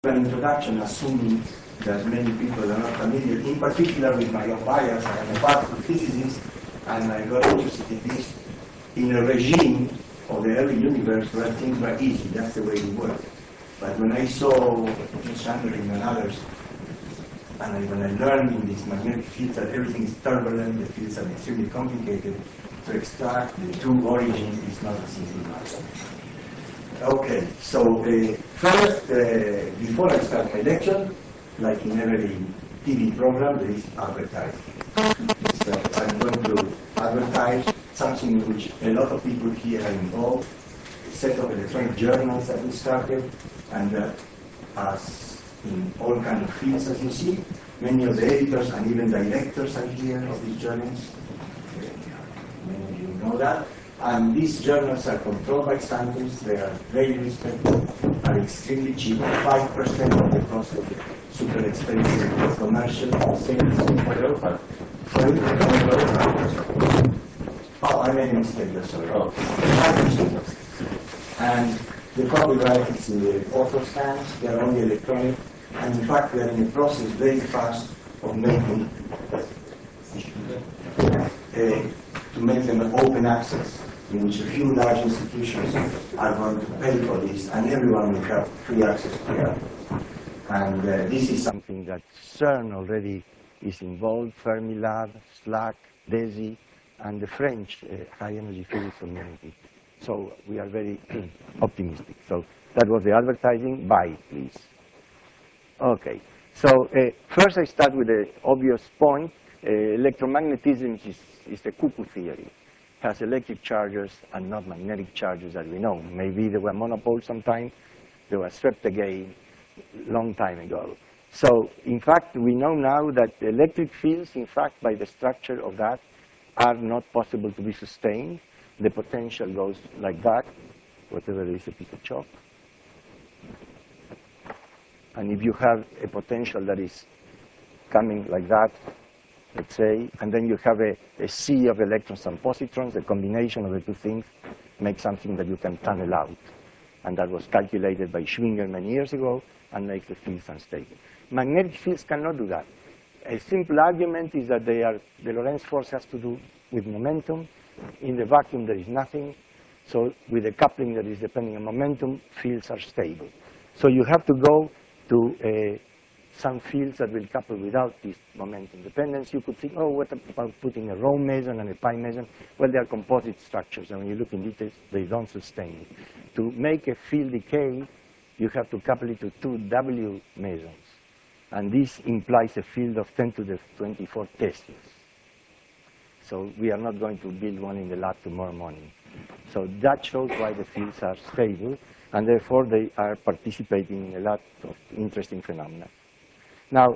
An introduction, assuming that many people are not familiar, in particular with my own bias. I am a particle physicist, and I got interested in this in a regime of the early universe where things were easy. That's the way it worked. But when I saw Chandler and others, and when I learned in these magnetic fields that everything is turbulent, the fields are extremely complicated, to extract the true origin is not as easy as that. Okay, so first, before I start my lecture, like in every TV program, there is advertising. So I'm going to advertise something in which a lot of people here are involved, a set of electronic journals that we started, and as in all kinds of fields, as you see, many of the editors and even directors are here of these journals. Many of you know that. And these journals are controlled by Santos. They are very respected, are extremely cheap, 5% of the cost of the super expensive commercial things. Oh, I made a mistake there, sorry. Oh, 5%. And the copyright is in the author's hands. They are only electronic. And in fact, they are in the process very fast of making to make them open access, in which a few large institutions are going to pay for this, and everyone will have free access to it. And this is something that CERN already is involved, Fermilab, SLAC, DESI, and the French High Energy Physics Community. So we are very optimistic. So that was the advertising. Buy, please. Okay. So first I start with the obvious point. Electromagnetism is the cuckoo theory. It has electric charges and not magnetic charges that we know. Maybe they were monopoles sometime. They were swept again long time ago. So in fact, we know now that the electric fields, in fact, by the structure of that, are not possible to be sustained. The potential goes like that, whatever is a piece of chalk. And if you have a potential that is coming like that, let's say, and then you have a sea of electrons and positrons, the combination of the two things makes something that you can tunnel out. And that was calculated by Schwinger many years ago and makes the fields unstable. Magnetic fields cannot do that. A simple argument is that the Lorentz force has to do with momentum. In the vacuum, there is nothing. So with the coupling that is depending on momentum, fields are stable. So you have to go to some fields that will couple without this momentum dependence. You could think, oh, what about putting a rho meson and a pi meson? Well, they are composite structures, and when you look in details, they don't sustain. To make a field decay, you have to couple it to two W mesons. And this implies a field of 10 to the 24 Teslas. So we are not going to build one in the lab tomorrow morning. So that shows why the fields are stable, and therefore they are participating in a lot of interesting phenomena. Now,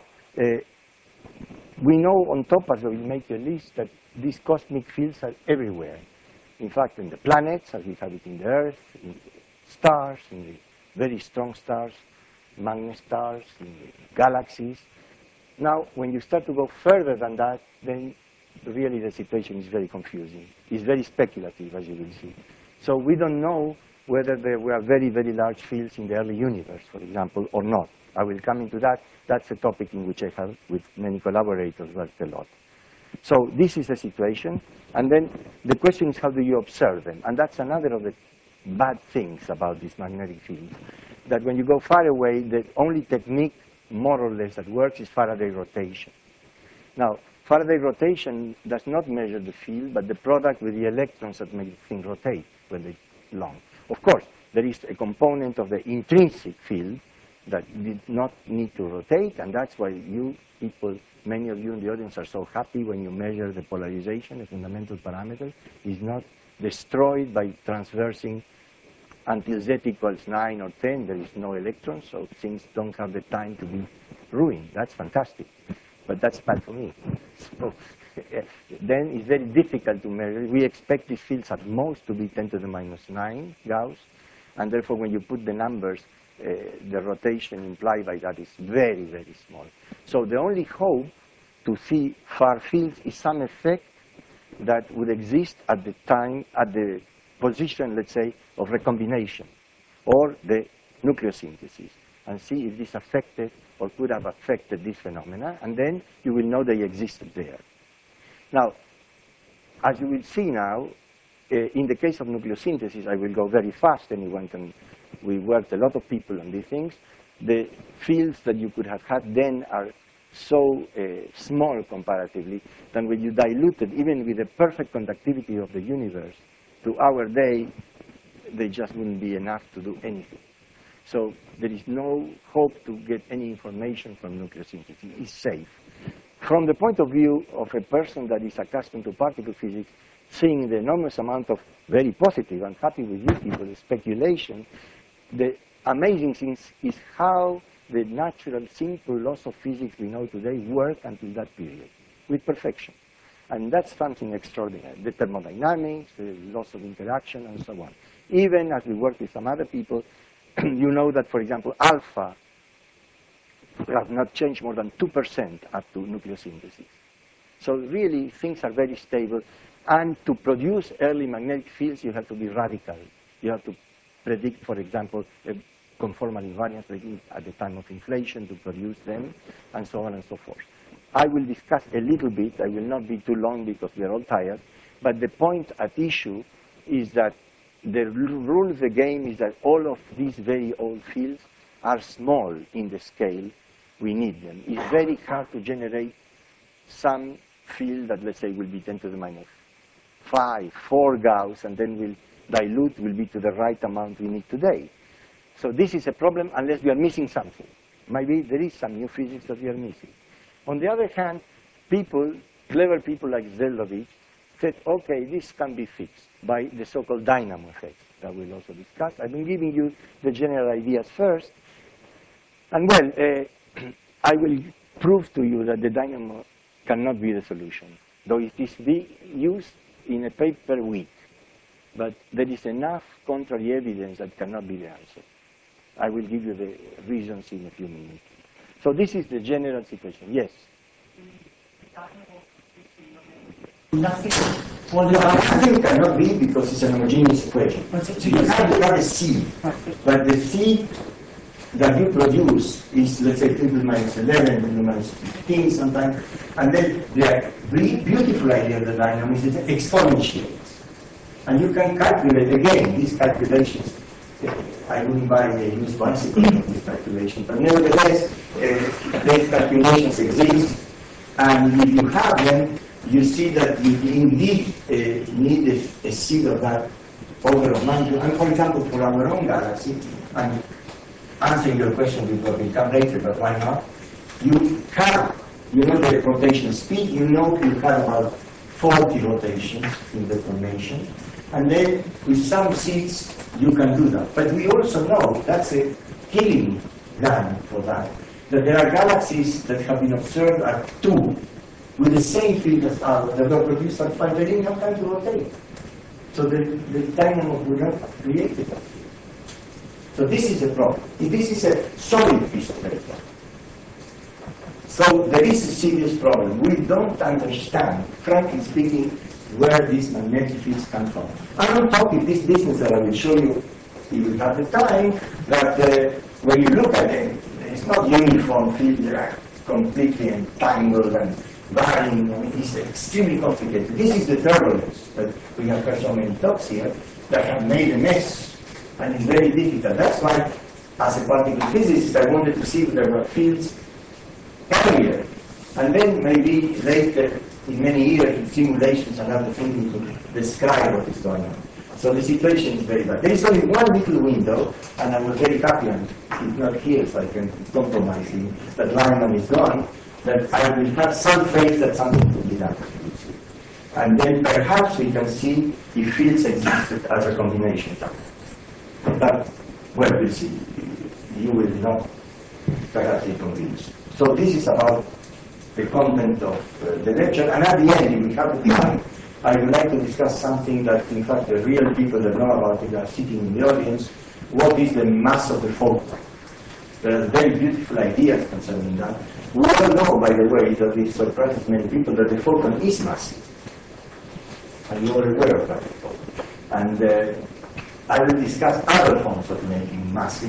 we know on top, as we make a list, that these cosmic fields are everywhere. In fact, in the planets, as we have it in the Earth, in the stars, in the very strong stars, magnet stars, in the galaxies. Now, when you start to go further than that, then really the situation is very confusing. It's very speculative, as you will see. So we don't know whether there were very, very large fields in the early universe, for example, or not. I will come into that. That's a topic in which I have, with many collaborators, worked a lot. So this is the situation. And then the question is, how do you observe them? And that's another of the bad things about these magnetic fields, that when you go far away, the only technique, more or less, that works is Faraday rotation. Now, Faraday rotation does not measure the field, but the product with the electrons that make the thing rotate when they long. Of course, there is a component of the intrinsic field that did not need to rotate, and that's why you people, many of you in the audience, are so happy when you measure the polarization, the fundamental parameter, is not destroyed by transversing until z equals 9 or 10. There is no electrons, so things don't have the time to be ruined. That's fantastic, but that's bad for me. So then it's very difficult to measure. We expect these fields at most to be 10 to the minus 9 Gauss, and therefore when you put the numbers, the rotation implied by that is very, very small. So the only hope to see far fields is some effect that would exist at the time, at the position, let's say, of recombination, or the nucleosynthesis. and see if this affected or could have affected this phenomena, and then you will know they existed there. Now, as you will see now, in the case of nucleosynthesis, I will go very fast, we worked a lot of people on these things. The fields that you could have had then are so small comparatively that when you diluted, even with the perfect conductivity of the universe, to our day, they just wouldn't be enough to do anything. So there is no hope to get any information from nucleosynthesis. It's safe. From the point of view of a person that is accustomed to particle physics, seeing the enormous amount of very positive, and happy with you people, speculation, the amazing thing is how the natural, simple laws of physics we know today work until that period, with perfection. And that's something extraordinary. The thermodynamics, the laws of interaction, and so on. Even as we work with some other people, you know that, for example, alpha have not changed more than 2% up to nucleosynthesis. So really, things are very stable. And to produce early magnetic fields, you have to be radical. You have to predict, for example, conformal invariance at the time of inflation to produce them, and so on and so forth. I will discuss a little bit. I will not be too long because we are all tired. But the point at issue is that the rule of the game is that all of these very old fields are small in the scale we need them. It's very hard to generate some field that, let's say, will be 10 to the minus 5, 4 Gauss, and then will dilute, will be to the right amount we need today. So this is a problem unless we are missing something. Maybe there is some new physics that we are missing. On the other hand, people, clever people like Zeldovich, said, okay, this can be fixed by the so-called dynamo effect that we'll also discuss. I've been giving you the general ideas first. And well, I will prove to you that the dynamo cannot be the solution, though it is being used in a paper week. But there is enough contrary evidence that cannot be the answer. I will give you the reasons in a few minutes. So this is the general situation. Yes? Nothing. Well, nothing cannot be because it's an homogeneous equation. You have a seed, but the seed that you produce is, let's say, 10 to the minus 11, 10 to the minus 15 sometimes, and then the really beautiful idea of the dynamo is it exponentiates. And you can calculate, again, these calculations. I wouldn't buy a used bicycle of these calculations, but nevertheless, these calculations exist, and if you have them, you see that you indeed need a seed of that order of magnitude. And for example, for our own galaxy, and answering your question which will come later, but why not? You have, you know the rotation speed, you know you have about 40 rotations in the formation, and then with some seeds you can do that. But we also know that's a killing gun for that there are galaxies that have been observed at 2 with the same field as ours that are produced at 5. They didn't have time to rotate. So the dynamo would not have created that. So this is a problem. This is a solid piece of paper. So there is a serious problem. We don't understand, frankly speaking, where these magnetic fields come from. I'm not talking this business that I will show you, you will have the time, that when you look at them, it's not uniform field, they are completely entangled and varying. I mean, it's extremely complicated. This is the turbulence that we have heard so many talks here that have made a mess, and it's very difficult. That's why, as a particle physicist, I wanted to see if there were fields earlier, and then maybe later, in many years, in simulations and other things, to describe what is going on. So the situation is very bad. There is only one little window, and I was very happy, and he's not here, so I can compromise him, that Lyman is gone, that I will have some faith that something will be done. And then perhaps we can see if fields existed as a combination. But, well, we'll see. You will not perhaps be convinced. So this is about the content of the lecture, and at the end, if we have the time, I would like to discuss something that, in fact, the real people that know about it are sitting in the audience. What is the mass of the photon? There are very beautiful ideas concerning that. We all know, by the way, that it surprises many people that the photon is massive. And you are aware of that. And I will discuss other forms of making massive.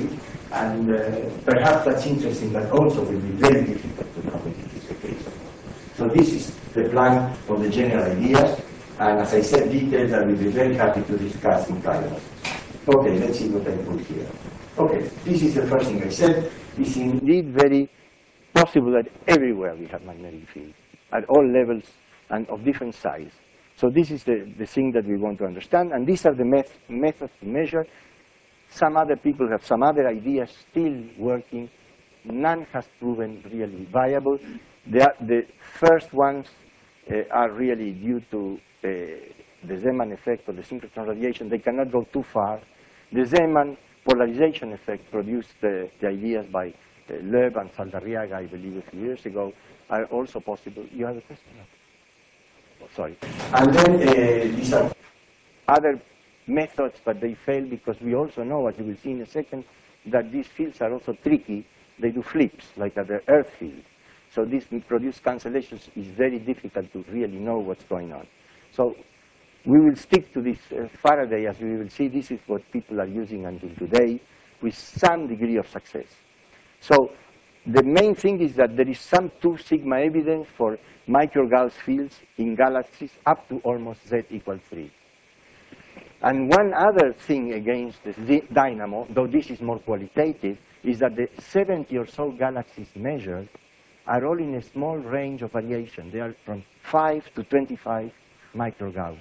And perhaps that's interesting, but also will be very difficult to come with this application. So this is the plan for the general ideas, and as I said, details I will be very happy to discuss in private. Okay, let's see what I put here. Okay, this is the first thing I said. It's indeed very possible that everywhere we have magnetic fields, at all levels and of different size. So this is the thing that we want to understand, and these are the methods to measure. Some other people have some other ideas still working. None has proven really viable. The first ones are really due to the Zeeman effect or the synchrotron radiation. They cannot go too far. The Zeeman polarization effect produced the ideas by Loeb and Saldarriaga, I believe, a few years ago, are also possible. You have a question? Oh, sorry. And then these are other methods, but they fail because we also know, as you will see in a second, that these fields are also tricky. They do flips, like at the Earth field. So this produce cancellations is very difficult to really know what's going on. So we will stick to this Faraday, as we will see. This is what people are using until today with some degree of success. So the main thing is that there is some 2 sigma evidence for micro-Gauss fields in galaxies up to almost Z equals 3. And one other thing against the dynamo, though this is more qualitative, is that the 70 or so galaxies measured are all in a small range of variation. They are from 5 to 25 micro-Gauss.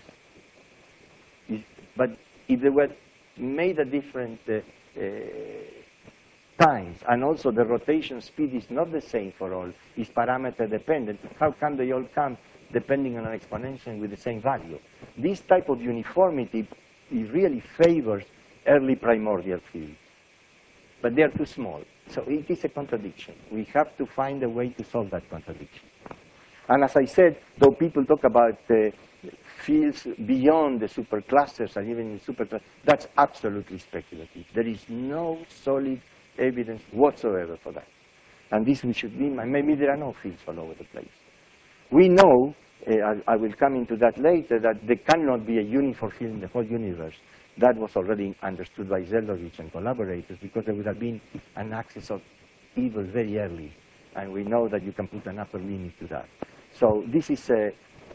But if they were made at different times, and also the rotation speed is not the same for all, it's parameter dependent, how come they all come depending on an exponential with the same value? This type of uniformity it really favors early primordial fields. But they are too small. So it is a contradiction. We have to find a way to solve that contradiction. And as I said, though people talk about fields beyond the superclusters and even in superclusters, that's absolutely speculative. There is no solid evidence whatsoever for that. And this we should mean, maybe there are no fields all over the place. We know, I will come into that later, that there cannot be a uniform field in the whole universe. That was already understood by Zeldovich and collaborators because there would have been an axis of evil very early. And we know that you can put an upper limit to that. So this is a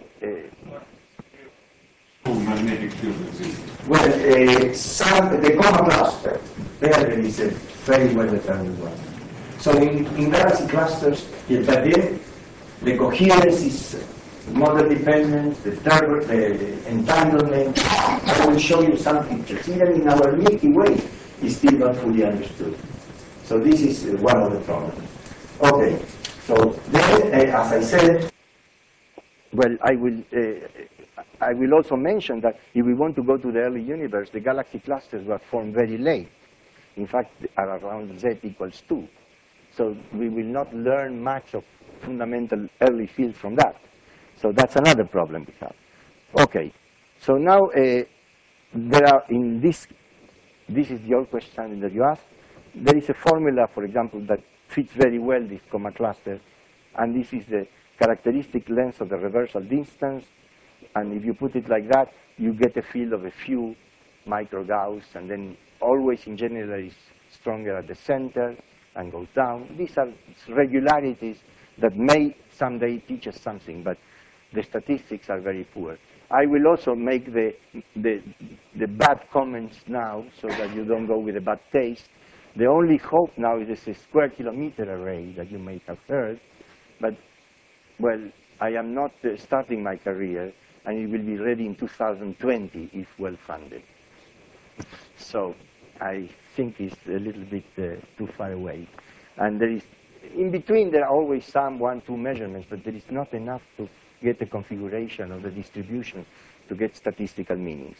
magnetic field exists? well, the Coma cluster, there is a very well determined one. So in galaxy clusters, but then the coherence is model dependent, the entanglement. I will show you some pictures. Even in our Milky Way, it's still not fully understood. So this is one of the problems. Okay, so then, as I said, well, I will also mention that if we want to go to the early universe, the galaxy clusters were formed very late. In fact, are around Z equals 2. So we will not learn much of fundamental early fields from that. So that's another problem we have. Okay, so now there are in this is the old question that you asked. There is a formula, for example, that fits very well this Coma cluster, and this is the characteristic length of the reversal distance. And if you put it like that, you get a field of a few micro-Gauss, and then always in general is stronger at the center and goes down. These are regularities that may someday teach us something, but the statistics are very poor. I will also make the bad comments now so that you don't go with a bad taste. The only hope now is this square kilometer array that you may have heard, but, well, I am not starting my career, and it will be ready in 2020 if well funded. So I think it's a little bit too far away. And there is, in between there are always some 1, 2 measurements, but there is not enough to get the configuration of the distribution to get statistical meanings.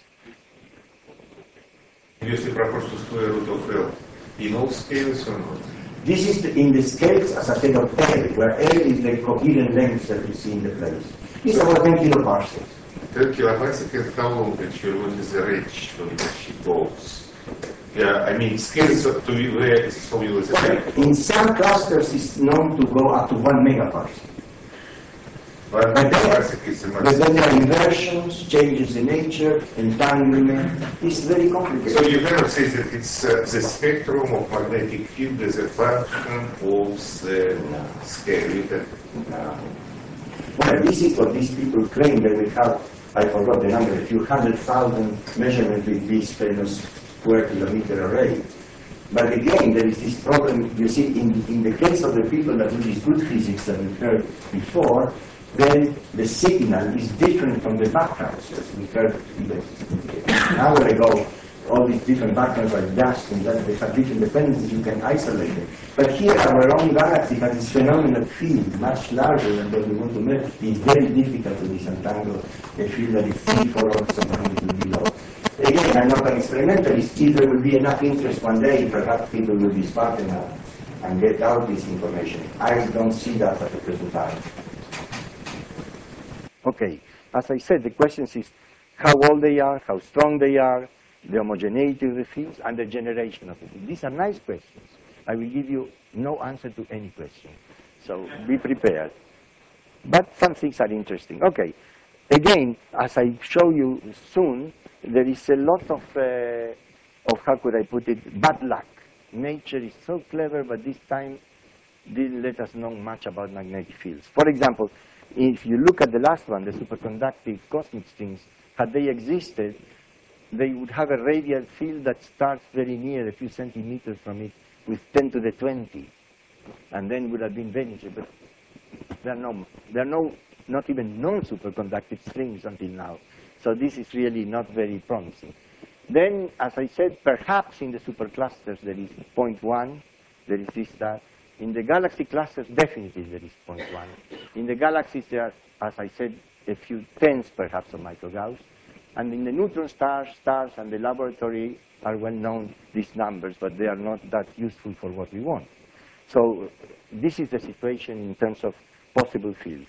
Если proportion to square root of L, in all scales or not? This is in the scales as a set of L, where L is the coherent length that you see in the place. It's about 10 kiloparsecs. 10 kiloparsecs is how long actually what is the range from which it goes? Yeah, I mean scales up to where is formula is In some clusters it's known to go up to 1 megaparsec. But But then there are inversions, changes in nature, entanglement. It's very complicated. So you cannot say that it's the spectrum of magnetic field is a function of the scale. You can, Well, this is what these people claim that we have, I forgot the number, a few 100,000 measurements with this famous square kilometer array. But again, there is this problem, you see, in the case of the people that do this good physics that we heard before, then the signal is different from the backgrounds. As we heard an hour ago, all these different backgrounds are dust and that they have different dependencies, you can isolate them. But here, our own galaxy has this phenomenal field, much larger than what we want to measure. It's very difficult to disentangle a field that is 3-4 orders of magnitude below. Again, I'm not an experimentalist. If there will be enough interest one day, perhaps people will be smart enough and get out this information. I don't see that at the present time. Okay, as I said, the question is how old they are, how strong they are, the homogeneity of the fields, and the generation of the fields. These are nice questions. I will give you no answer to any question, so be prepared. But some things are interesting. Okay, again, as I show you soon, there is a lot of how could I put it, bad luck. Nature is so clever, but this time didn't let us know much about magnetic fields. For example, if you look at the last one, the superconductive cosmic strings, had they existed, they would have a radial field that starts very near, a few centimeters from it, with 10 to the 20, and then would have been very interesting. But there are no, not even non-superconductive strings until now. So this is really not very promising. Then, as I said, perhaps in the superclusters there is 0.1, there is this, that. In the galaxy clusters, definitely there is 0.1. In the galaxies, there are, as I said, a few tens, perhaps, of microgauss. And in the neutron stars, and the laboratory are well known, these numbers, but they are not that useful for what we want. So this is the situation in terms of possible fields.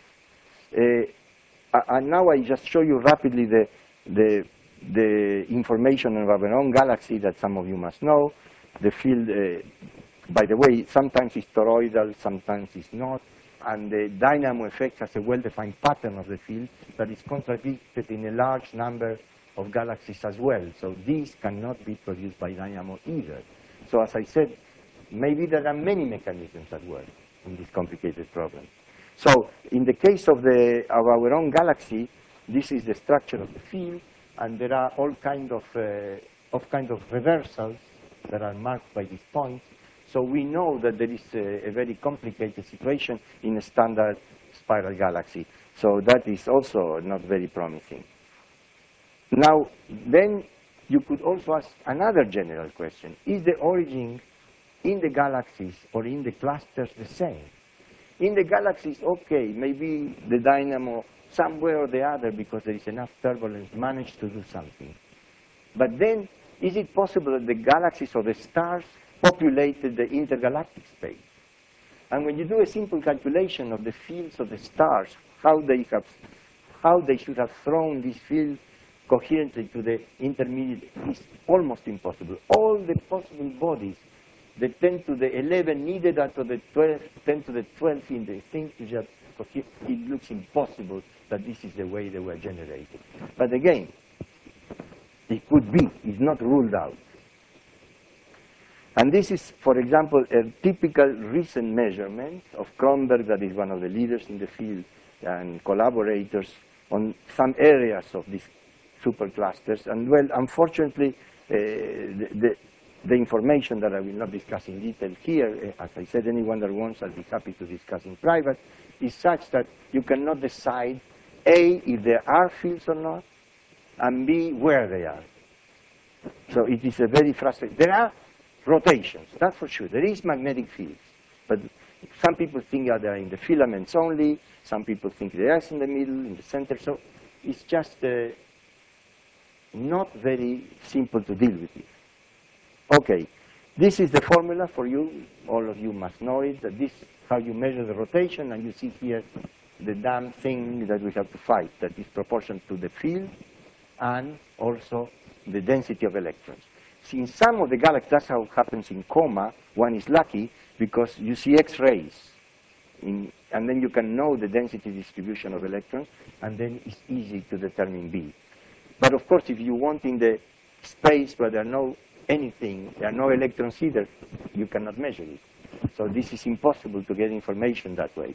And now I just show you rapidly the information of our own galaxy that some of you must know. The field, by the way, sometimes is toroidal, sometimes is not. And the dynamo effect has a well-defined pattern of the field that is contradicted in a large number of galaxies as well. So these cannot be produced by dynamo either. So as I said, maybe there are many mechanisms at work in this complicated problem. So in the case of our own galaxy, this is the structure of the field, and there are all kind of reversals that are marked by these points. So we know that there is a very complicated situation in a standard spiral galaxy. So that is also not very promising. Now, then you could also ask another general question. Is the origin in the galaxies or in the clusters the same? In the galaxies, okay, maybe the dynamo somewhere or the other, because there is enough turbulence, managed to do something. But then, is it possible that the galaxies or the stars populated the intergalactic space? And when you do a simple calculation of the fields of the stars, how they should have thrown this field coherently to the intermediate is almost impossible. All the possible bodies, the 10 to the 11 needed out of the 10 to the 12 in the thing to just cohere, it looks impossible that this is the way they were generated. But again, it could be, it's not ruled out. And this is, for example, a typical recent measurement of Kronberg, that is one of the leaders in the field, and collaborators on some areas of these superclusters. And well, unfortunately, the information that I will not discuss in detail here, as I said, anyone that wants, I'll be happy to discuss in private, is such that you cannot decide, A, if there are fields or not, and B, where they are. So it is a very frustrating. There are rotations, that's for sure. There is magnetic fields, but some people think that they are in the filaments only, some people think they are in the middle, in the center, so it's just not very simple to deal with it. Okay, this is the formula for you, all of you must know it, that this is how you measure the rotation, and you see here the damn thing that we have to fight, that is proportional to the field and also the density of electrons. See, in some of the galaxies, that's how it happens in coma. One is lucky because you see X-rays and then you can know the density distribution of electrons, and then it's easy to determine B. But of course, if you want in the space where there are no anything, there are no electrons either, you cannot measure it. So this is impossible to get information that way.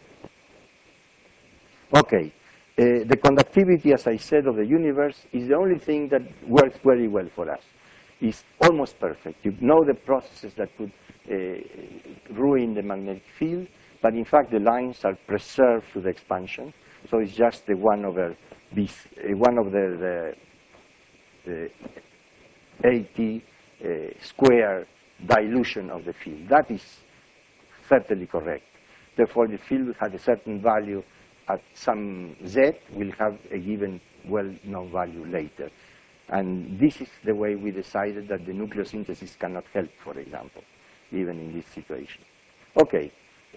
Okay, the conductivity, as I said, of the universe is the only thing that works very well for us. It's almost perfect. You know the processes that could ruin the magnetic field, but in fact the lines are preserved through the expansion. So it's just the 1 over B, 1 of the AT square dilution of the field. That is certainly correct. Therefore, the field has a certain value at some Z, will have a given well-known value later. And this is the way we decided that the nucleosynthesis cannot help, for example, even in this situation. Okay.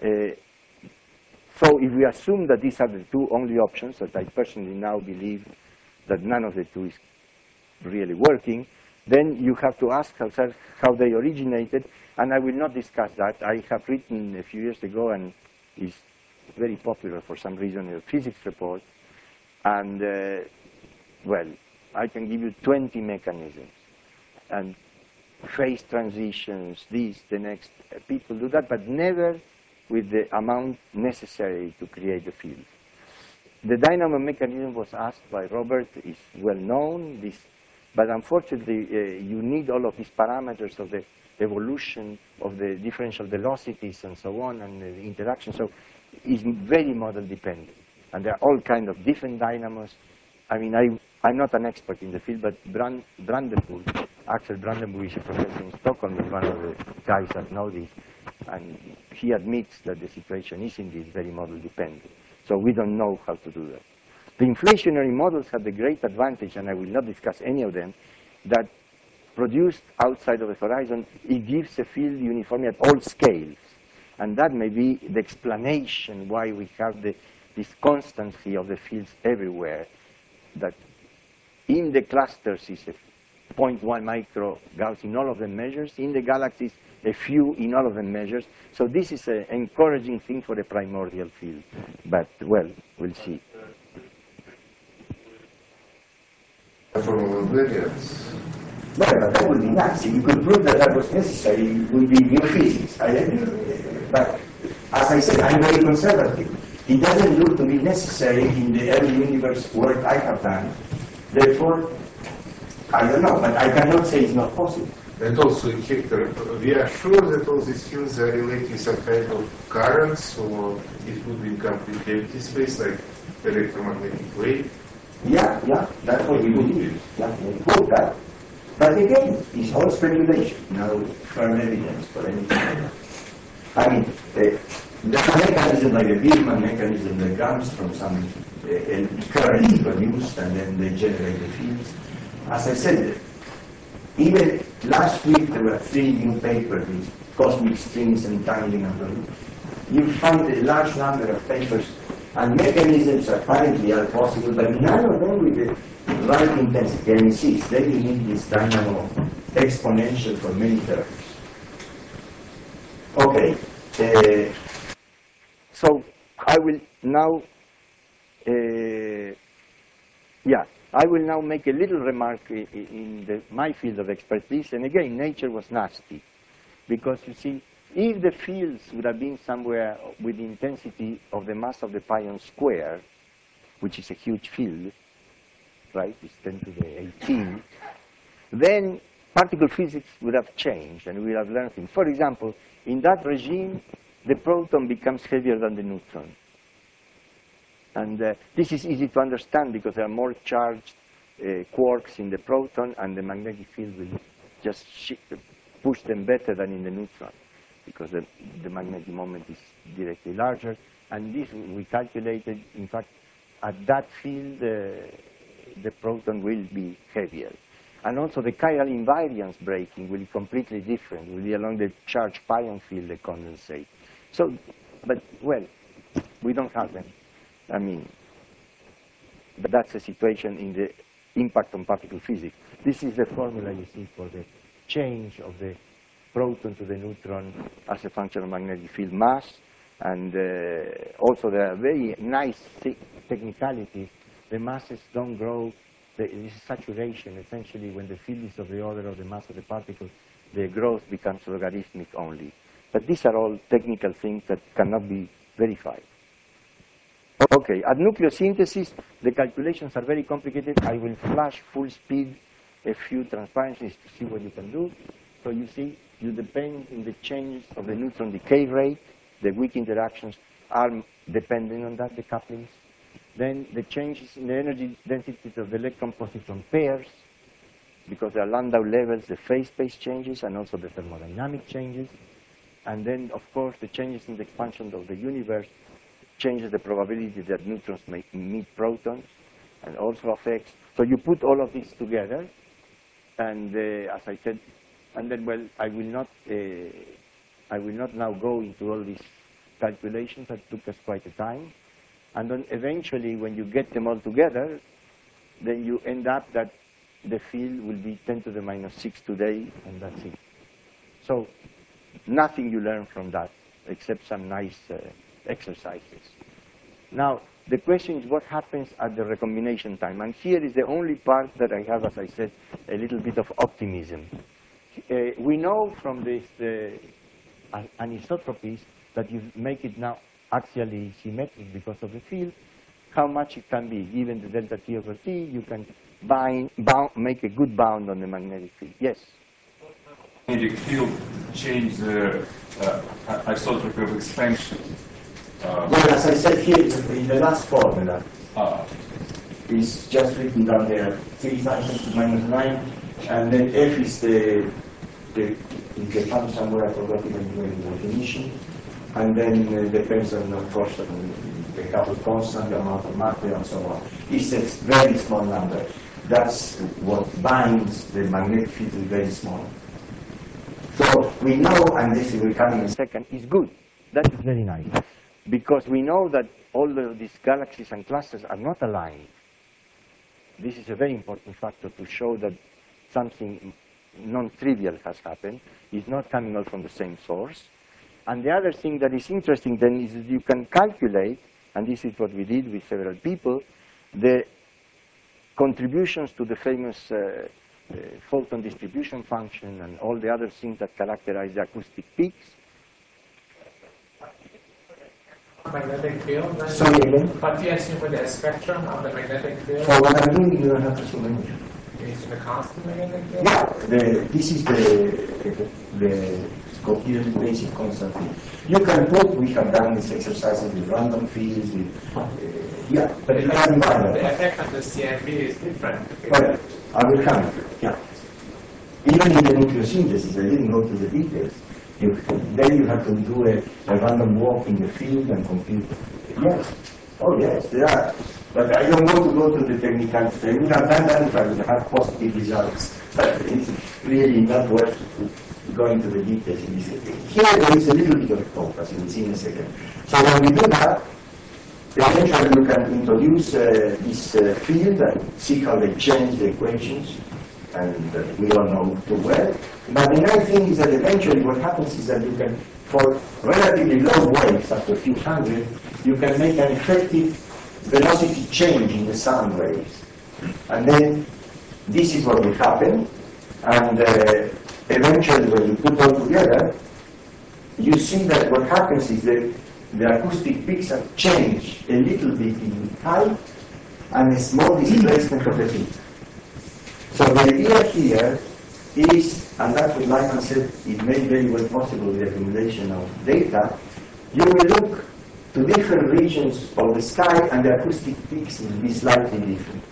So if we assume that these are the two only options, that I personally now believe that none of the two is really working, then you have to ask yourself how they originated, and I will not discuss that. I have written a few years ago, and it's very popular for some reason in a physics report, and well, I can give you 20 mechanisms, and phase transitions, this, the next. People do that, but never with the amount necessary to create the field. The dynamo mechanism was asked by Robert, is well known, but unfortunately you need all of these parameters of the evolution of the differential velocities and so on, and the interaction, so it's very model dependent. And there are all kinds of different dynamos. I mean, I'm not an expert in the field, but Brandenburg, Axel Brandenburg is a professor in Stockholm, is one of the guys that know this, and he admits that the situation is indeed very model dependent. So we don't know how to do that. The inflationary models have the great advantage, and I will not discuss any of them, that produced outside of the horizon, it gives a field uniformity at all scales. And that may be the explanation why we have this constancy of the fields everywhere, that in the clusters is a 0.1 micro Gauss in all of the measures, in the galaxies a few in all of the measures. So this is an encouraging thing for the primordial field. But, well, we'll see. Formula invariance. Well, but that would be nice. If you could prove that that was necessary, it would be new physics. But as I said, I'm very conservative. It doesn't look to be necessary in the early universe work I have done. Therefore, I don't know, but I cannot say it's not possible. And also, Hector, we are sure that all these fields are relating some kind of currents, or it would be complete empty space, like electromagnetic wave. Yeah, that's what we believe. Yeah, we prove that. But again, it's all speculation, no firm evidence for anything. I mean, the mechanism, like the Billman mechanism, that comes from some current produced and then they generate the fields. As I said, even last week there were 3 new papers with cosmic strings entangling and so. You find a large number of papers and mechanisms apparently are possible, but none of them with the right intensity. And insist, then you need this dynamo exponential for many terms. Okay. So I will now, I will now make a little remark in my field of expertise. And again, nature was nasty, because you see, if the fields would have been somewhere with the intensity of the mass of the pion square, which is a huge field, right, it's 10 to the 18, then particle physics would have changed and we would have learned things. For example, in that regime, the proton becomes heavier than the neutron. And this is easy to understand because there are more charged quarks in the proton, and the magnetic field will just push them better than in the neutron, because the magnetic moment is directly larger. And this we calculated, in fact, at that field, the proton will be heavier. And also the chiral invariance breaking will be completely different, will be along the charged pion field, the condensate. So, but, well, we don't have them. I mean, but that's the situation in the impact on particle physics. This is the formula you see for the change of the proton to the neutron as a function of magnetic field mass. And also there are very nice technicalities. The masses don't grow. This is saturation. Essentially, when the field is of the order of the mass of the particle, the growth becomes logarithmic only. But these are all technical things that cannot be verified. Okay, at nucleosynthesis, the calculations are very complicated. I will flash full speed a few transparencies to see what you can do. So you see, you depend on the changes of the neutron decay rate. The weak interactions are dependent on that, the couplings. Then the changes in the energy densities of the electron-positron pairs, because there are Landau levels, the phase space changes, and also the thermodynamic changes. And then, of course, the changes in the expansion of the universe changes the probability that neutrons may meet protons, and also affects. So you put all of these together, and as I said, and then, well, I will not now go into all these calculations. That took us quite a time. And then eventually, when you get them all together, then you end up that the field will be 10 to the minus 6 today, and that's it. So nothing you learn from that, except some nice exercises. Now, the question is what happens at the recombination time. And here is the only part that I have, as I said, a little bit of optimism. We know from this anisotropies that you make it now axially symmetric because of the field, how much it can be. Given the delta T over T, you can make a good bound on the magnetic field. Yes? Magnetic field change the isotropy of expansion. Well, as I said here in the last formula, it's just written down there 3,000 to minus 9, and then F is the function where I forgot even the definition. And then depends on, of course, on the couple constant, the amount of matter, and so on. It's a very small number. That's what binds the magnetic field is very small. So we know, and this will come in a second, is good. That is very nice. Because we know that all of these galaxies and clusters are not aligned. This is a very important factor to show that something non-trivial has happened. It's not coming all from the same source. And the other thing that is interesting then is that you can calculate, and this is what we did with several people, the contributions to the famous photon distribution function and all the other things that characterize the acoustic peaks. Magnetic field. Then Sorry again? what do you assume with the spectrum of the magnetic field? For what I'm doing, you don't have to assume anything. You assume the constant magnetic field? Yeah, this is the coherent basic constant field. You can put, we have done these exercises with random fields, with, yeah, but it doesn't matter. The effect of the CMB is different. Well, I will come, yeah. Even in the nucleosynthesis, I didn't go to the details. Then you have to do a random walk in the field and compute. Yes, oh yes, there are. But I don't want to go to the technicalities. I would have done that if I would have positive results. But it's really not worth going to the details in this case. Here there is a little bit of hope, as you will see in a second. So when we do that, eventually you can introduce this field and see how they change the equations. And we all know too well. But the nice thing is that eventually what happens is that you can, for relatively low waves, after a few hundred, you can make an effective velocity change in the sound waves. And then this is what will happen. And eventually when you put all together, you see that what happens is that the acoustic peaks have changed a little bit in height and a small displacement of the field. So the idea here is, and that's what Lyman said, it may very well possible with the accumulation of data, you will look to different regions of the sky and the acoustic peaks will be slightly different.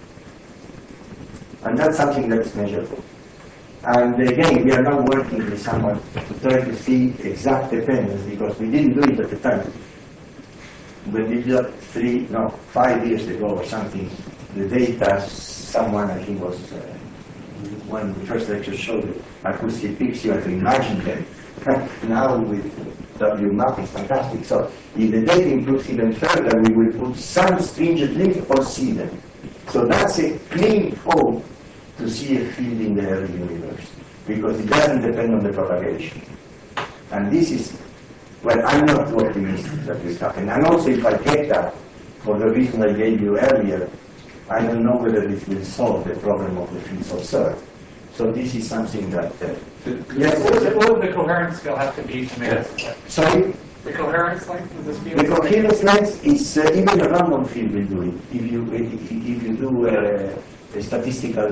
And that's something that is measurable. And again, we are now working with someone to try to see exact dependence because we didn't do it at the time. When we did that 5 years ago or something, the data, someone I think was, when the first lecture showed the acoustic peaks, you have to imagine them. Now with WMAP it's fantastic. So if the data improves even further, we will put some stringent limit or see them. So that's a clean hope to see a field in the early universe, because it doesn't depend on the propagation. And this is Well, I'm not too optimistic that will happen. And also, if I get that, for the reason I gave you earlier, I don't know whether it will solve the problem of the fields observed. So this is something that... Yes. What would the coherence field have to be to make it? Sorry? The coherence length of this field? The coherence length is even a random field will do it. If you do a statistical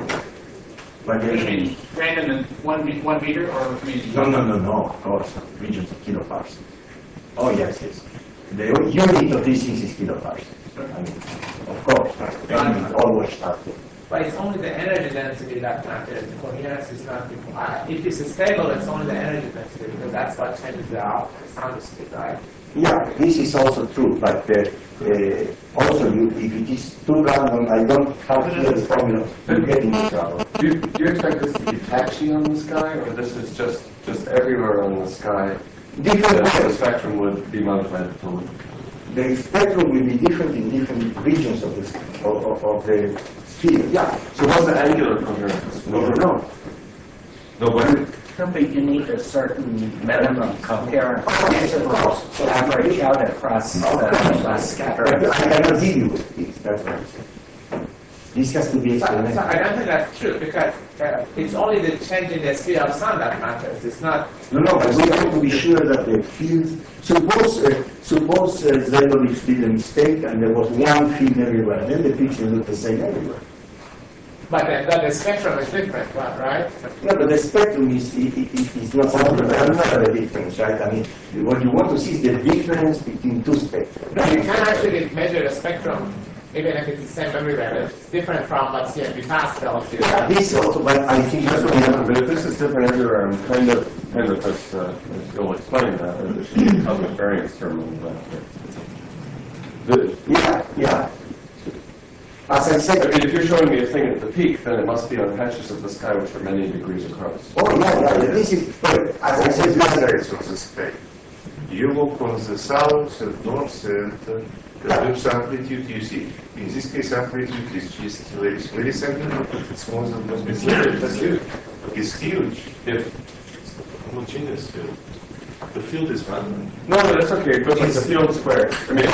variation. Random in 1 meter or No, of course, regions of kiloparsecs. Oh, yes. The unit of these things is kiloparsecs. I mean, of course, always started. But it's only the energy density that matters. The coherence is not. If it's stable, it's only the energy density because that's what changes the sound speed, right? Yeah, this is also true, but also if it is too random, I don't have here the formula to get into trouble. Do you expect this to be patchy on the sky, or this is just everywhere on the sky? Different The ways. spectrum would be modified to The spectrum will be different in different regions of the field. Yeah. So what's the angular coherence? No. No, what? But you need a certain minimum coherence interval to average out across the scattering. I cannot give you this. That's what I'm saying. This has to be So explained. I don't think that's true because it's only the change in the speed of sound that matters. It's not. No, but we have to be sure that the field. Suppose Zeldovich did a mistake and there was one field everywhere. Then the picture looked the same everywhere. But the spectrum is different, right? No, but the spectrum is not a difference, right? I mean, what you want to see is the difference between two spectra. No, you can actually measure the spectrum even if it's the same everywhere. It's different from what CMB fast tells you. Yeah, this also, but I think That's that's what what I'm but if this is different everywhere, I'm kind of as you'll explain that, there should be a cosmic variance term on that. Yeah. As I I said, mean, if you're showing me a thing at the peak, then it must be on patches of the sky which are many degrees across. this is, as I said, Varies on the sky. You look on the south and north and produce amplitude you see. In this case, amplitude is just very segmented, but it's more than it's huge. It's huge. If Homogeneous field. The field is random. no, that's okay. It goes like the field square. I mean,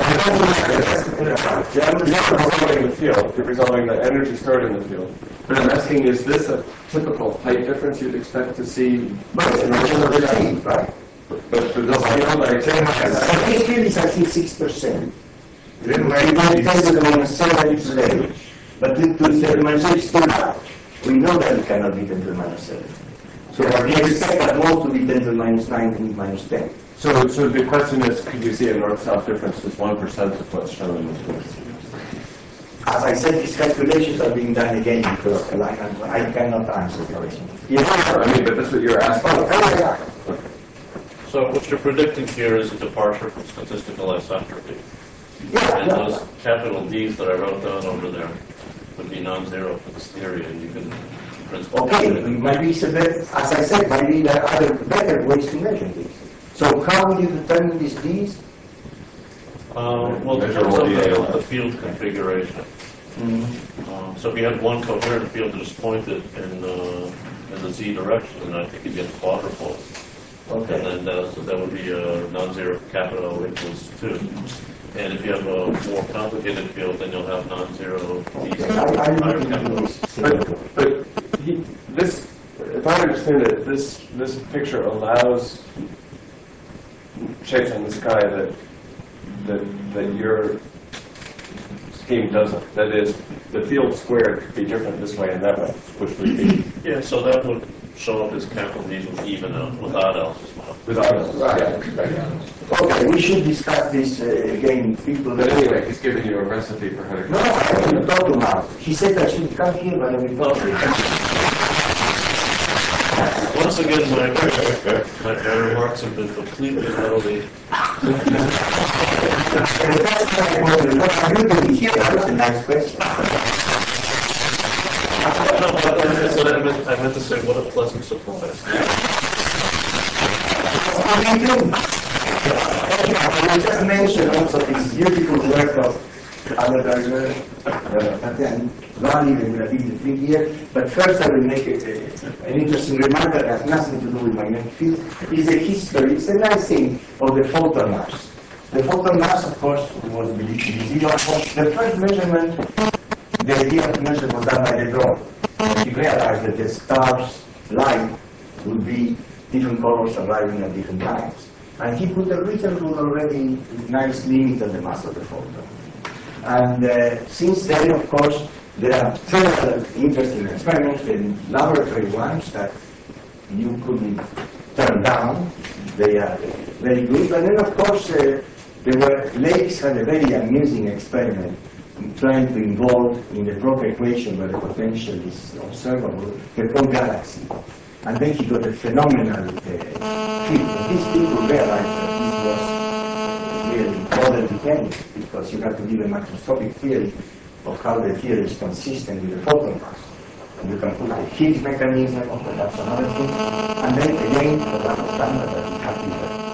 you're not resolving the field. You're resolving the energy stored in the field. But I'm asking, is this a typical height difference you'd expect to see? but in the field, right? But for this field, I This field is, I think, 6%. Then We like might tell this, the -7 is low, but to the -7 is too high. We know that it cannot be 10 to the -7. So we expect at most to be 10 to the -9 and -10. So the question is, could you see a north-south difference with 1% of what's shown in the field? As I said, these calculations are being done again because I cannot answer the question. Yeah, I mean, but that's what you're asking. Yeah. So what you're predicting here is a departure from statistical isotropy. And Yeah. those capital D's that I wrote down over there would be non-zero for this theory, and you can, in principle, Okay, maybe it's a better, as I said, maybe there are other better ways to measure this. So how will you determine these D's? Well, it Measure depends all on the ALF. the field configuration. So if you had one coherent field that is pointed in the z direction, then I think you get quadrupole. Okay. And then so that would be a non-zero for capital equals 2. And if you have a more complicated field, then you'll have non-zero D's. I'm higher looking capital. into this. But this, if I understand it, this picture allows shapes in the sky that your scheme doesn't. That is, the field squared could be different this way and that way, which would be Yeah, so that would show up as capital D's with even out, without else as well. without us. Okay, we should discuss this again. People. But anyway, he's giving you a recipe for how to. No, I haven't talked to Mark. He said that she would come here, but I will talk to her. Once again, my remarks have been completely utterly. The first time I wondered, what are you doing here? That was a nice question. No, but that's what I meant to say. What a pleasant surprise. I just mentioned also this beautiful work of Albert Einstein, valid and will be the thing here. But first I will make an interesting remark that has nothing to do with magnetic field. It's a history, it's a nice thing of the photon mass. The photon mass, of course, was believed to be zero. The first measurement, the idea of measure was done by De Broglie. He realized that the star's light would be different colors arriving at different times. And he put a written rule already with nice limit on the mass of the photon. And since then, of course, there are several interesting experiments, and laboratory ones that you couldn't turn down. They are very good. But then, of course, Lakes had a very amusing experiment trying to involve in the proper equation where the potential is observable, the whole galaxy. And then he got a phenomenal field. And these people realized that this was really modern mechanics, because you have to give a macroscopic theory of how the theory is consistent with the photon mass. And you can put the Higgs mechanism, or perhaps another thing. And then again, for that standard that we have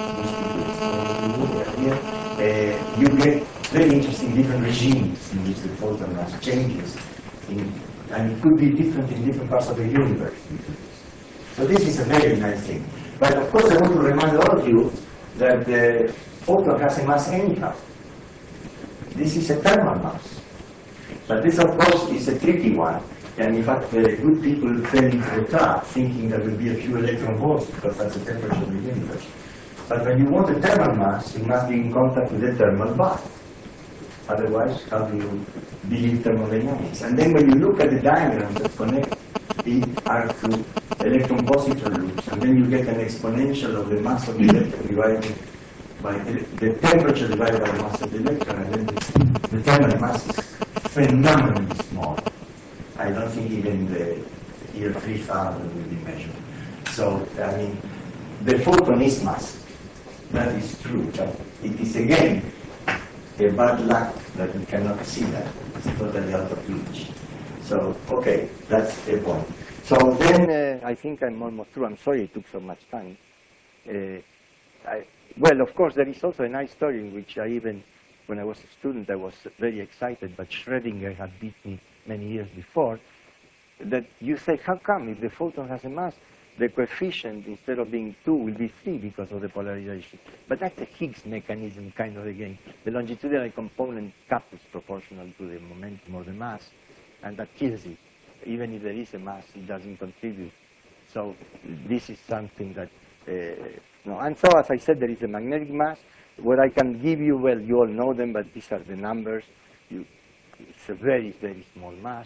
here, you get very interesting different regimes in which the photon mass changes. And it could be different in different parts of the universe. So this is a very nice thing. But of course I want to remind all of you that the photon has a mass anyhow. This is a thermal mass. But this of course is a tricky one. And in fact good people fell into the trap thinking there will be a few electron volts because that's the temperature of the universe. But when you want a thermal mass, you must be in contact with the thermal bath. Otherwise, how do you believe thermodynamics? And then when you look at the diagrams that connect the are through electron-positron loops, and then you get an exponential of the mass of the electron divided by the temperature divided by the mass of the electron, and then the thermal mass is phenomenally small. I don't think even the year 3000 will be measured. So, I mean, the photon is mass. That is true, but it is again a bad luck that we cannot see that. It's totally out of reach. So, okay, that's the point. So then I think I'm almost through. I'm sorry it took so much time. Well, of course, there is also a nice story in which when I was a student, I was very excited, but Schrödinger had beat me many years before, that you say, how come if the photon has a mass, the coefficient, instead of being 2, will be 3 because of the polarization. But that's a Higgs mechanism, kind of again. The longitudinal component couples proportional to the momentum of the mass, and that kills it. Even if there is a mass, it doesn't contribute. So this is something that, no. And so, as I said, there is a magnetic mass. What I can give you, well, you all know them, but these are the numbers. It's a very, very small mass.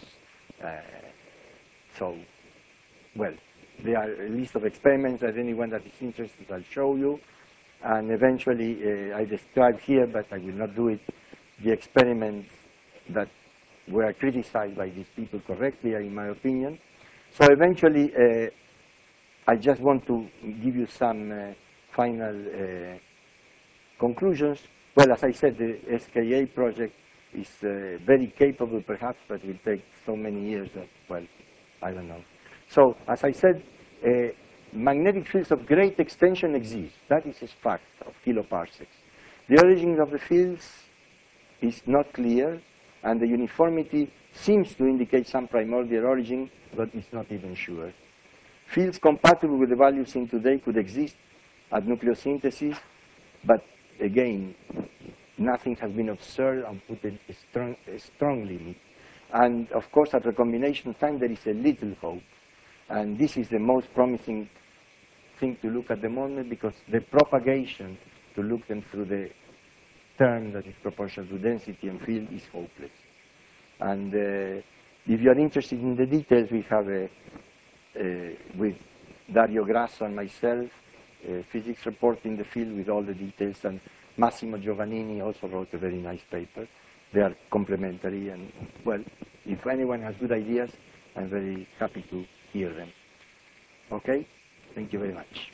So, well, there are a list of experiments that anyone that is interested, I'll show you. And eventually, I describe here, but I will not do it, the experiments that were criticized by these people correctly, in my opinion. So eventually, I just want to give you some final conclusions. Well, as I said, the SKA project is very capable, perhaps, but will take so many years that, well, I don't know. So, as I said, magnetic fields of great extension exist. That is a fact of kiloparsecs. The origin of the fields is not clear, and the uniformity seems to indicate some primordial origin, but it's not even sure. Fields compatible with the values seen today could exist at nucleosynthesis, but again, nothing has been observed and put a strong limit. And of course, at recombination time, there is a little hope. And this is the most promising thing to look at the moment, because the propagation, to look them through the term that is proportional to density and field, is hopeless. And if you are interested in the details, we have with Dario Grasso and myself, a physics report in the field with all the details, and Massimo Giovannini also wrote a very nice paper. They are complementary, and well, if anyone has good ideas, I'm very happy to hear them. Okay? Thank you very much.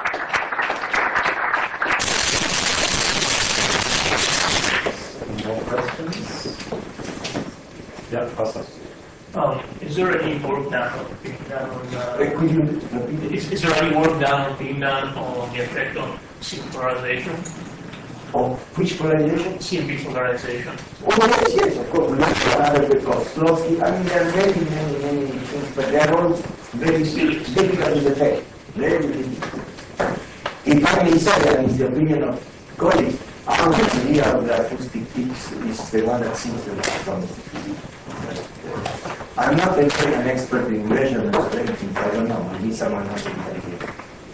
More questions? Yeah, Kostas. Is there any work done on Could you repeat? is there any work done on the effect on synchronization? Of which polarization? CMB polarization. Oh, yes, yes, of course. We have another with Kozlowski. I mean, there are many things, but they are all very difficult to detect. Very difficult. If I may say, and it's the opinion of colleagues, our idea of the acoustic peaks is the one that seems the strongest. I'm not an expert in measurements or anything, I don't know. Maybe someone has an idea.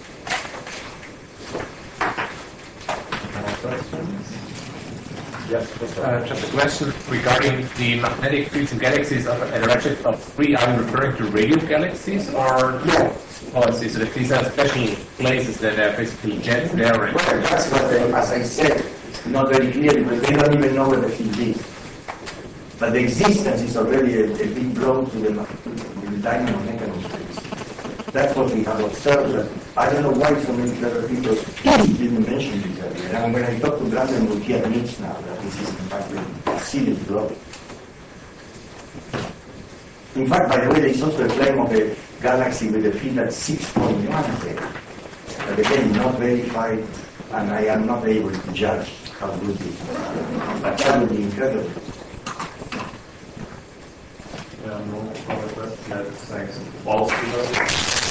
Just a question regarding the magnetic fields in galaxies at a redshift of 3. Are you referring to radio galaxies or? Yeah. Oh, I see. So these are special places that are basically jets there. And Well, that's what they, as I said, not very clear because they don't even know where the field is. But the existence is already a big blow to the dynamo mechanism. That's what we have observed. I don't know why so many clever people didn't mention this earlier. And when I talk to Brandenburg, he admits now that this is in fact a silly blow. In fact, by the way, there is also a claim of a galaxy with a field at 6.1 there. But again, not verified, and I am not able to judge how good it is. But that would be incredible. No other questions. Thanks. Walls,